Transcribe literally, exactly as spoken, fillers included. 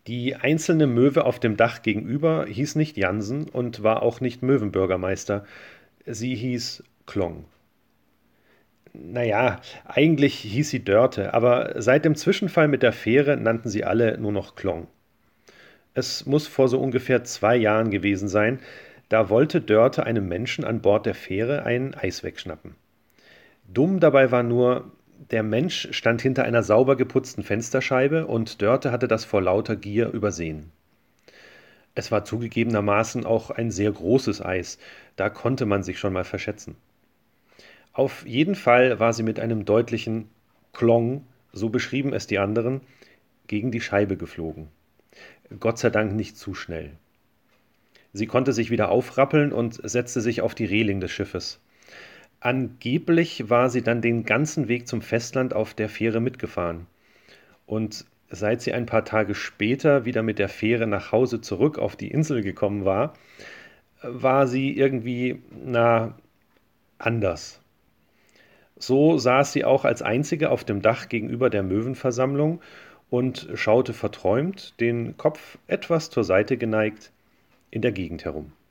Die einzelne Möwe auf dem Dach gegenüber hieß nicht Jansen und war auch nicht Möwenbürgermeister. Sie hieß Klong. Naja, eigentlich hieß sie Dörte, aber seit dem Zwischenfall mit der Fähre nannten sie alle nur noch Klong. Es muss vor so ungefähr zwei Jahren gewesen sein. Da wollte Dörte einem Menschen an Bord der Fähre ein Eis wegschnappen. Dumm dabei war nur, der Mensch stand hinter einer sauber geputzten Fensterscheibe und Dörte hatte das vor lauter Gier übersehen. Es war zugegebenermaßen auch ein sehr großes Eis, da konnte man sich schon mal verschätzen. Auf jeden Fall war sie mit einem deutlichen Klong, so beschrieben es die anderen, gegen die Scheibe geflogen. Gott sei Dank nicht zu schnell. Sie konnte sich wieder aufrappeln und setzte sich auf die Reling des Schiffes. Angeblich war sie dann den ganzen Weg zum Festland auf der Fähre mitgefahren. Und seit sie ein paar Tage später wieder mit der Fähre nach Hause zurück auf die Insel gekommen war, war sie irgendwie, na, anders. So saß sie auch als einzige auf dem Dach gegenüber der Möwenversammlung und schaute verträumt, den Kopf etwas zur Seite geneigt, in der Gegend herum.